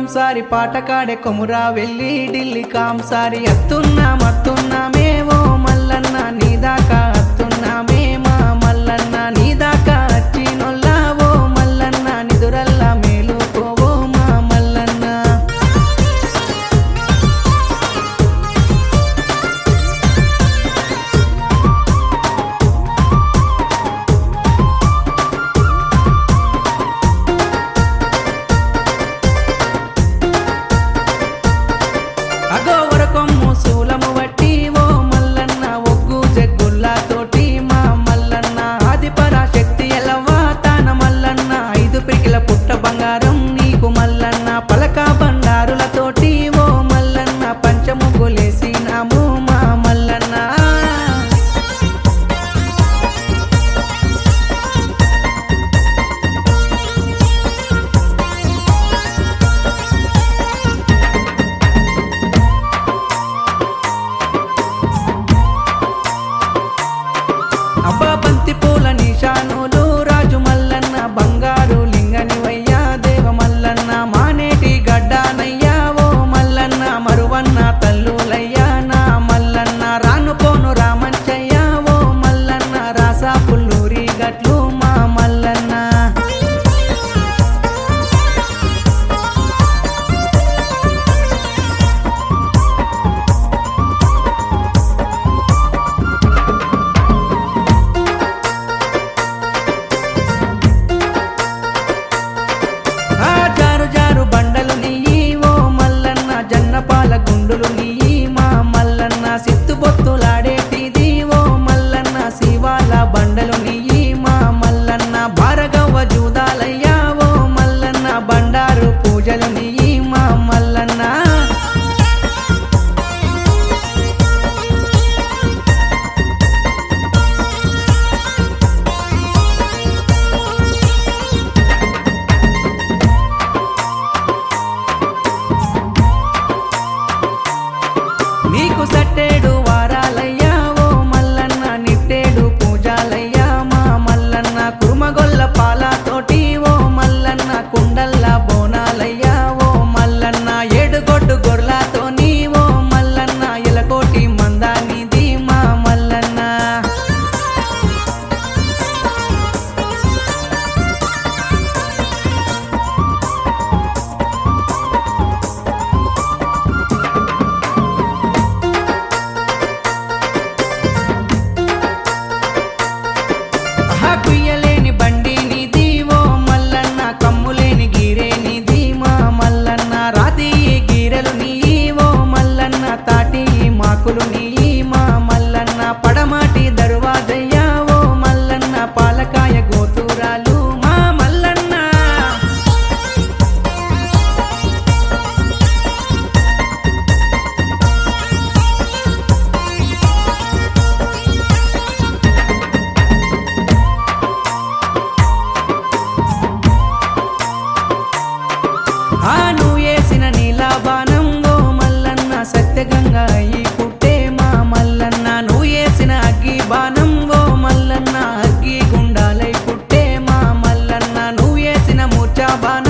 సారి పాటకాడే కొమురా వెళ్ళి ఢిల్లీ సారి అత్తున్నామేవో మల్లన్న నీదాకా అత్తున్నామే మా మల్లన్న నీదాకా వచ్చినొల్లావో మల్లన్న నిదురల్లా మేలుకోవో మా మల్లన్న అగోవరకొమ్ము శూలము వట్టి ఓ మల్లన్న ఒగ్గు జగ్గుల్లాతోటి మా మల్లన్న ఆదిపరాశక్తి ఎలవా తాన మల్లన్న 5 పికిల పుట్ట బంగారం నీకు మల్లన్న పలక బండారులతోటి ఓ మల్లన్న పంచముగ్గులేసినాము మా మల్లన్న అబ్బా బంతి పూల నిషానులు రాజు మల్లన్న బంగారు లింగనివయ్యా దేవ మల్లన్న మానేటి గడ్డానయ్యా ఓ మల్లన్న మరువన్న తల్లులయ్యా నా మల్లన్న రానుకోను రామంచయ్యా ఓ మల్లన్న రాసా పుల్లూరి గట్లు మా మల్లన్న ఆ జారు జారు బండలు నీయి ఓ మల్లన్న జన్నపాల గుండులు నీయి మా మల్లన్న సిత్తుబొత్తులాడేటిది ఓ మల్లన్న శివాల బండలు నీయి మా మల్లన్న భారగవ్వ జూదాలయ్యా ఓ మల్లన్న బండారు పూజలు నీయి మా మల్లన్న నీకు సట్టేడు వారాలయ్యా ఓ మల్లన్న నిట్టేడు పూజాలయ్యా మా మల్లన్న కురుమగొల్ల పాలతోటి ఓ మల్లన్న కుండల్ల బోనాలయ్యా ఓ మల్లన్న ఏడుగొడ్డు గొర్లతోని ఓ మల్లన్న ఎలకోటి మందానిది మా మల్లన్న కుయ్యలేని బండి నిధి ఓ మల్లన్న కమ్ములేని గీరే నిధి మా మల్లన్న రాతి గీరెలు నీ ఓ మల్లన్న తాటి మాకులు నీ మా మల్లన్న పడమాటి దర్వాజయ్యా ఓ మల్లన్న పాలకాయ గోతురాలు మా మల్లన్న నువ్వు వేసిన నీలాబానం ఓ మల్లన్న సత్యగంగా అయ్యి పుట్టే మా మల్లన్న నువ్వు వేసిన అగ్గి బాణం ఓ మల్లన్న అగ్గి గుండాలై పుట్టే మా మల్లన్న నువ్వు వేసిన మూర్ఛా బాణం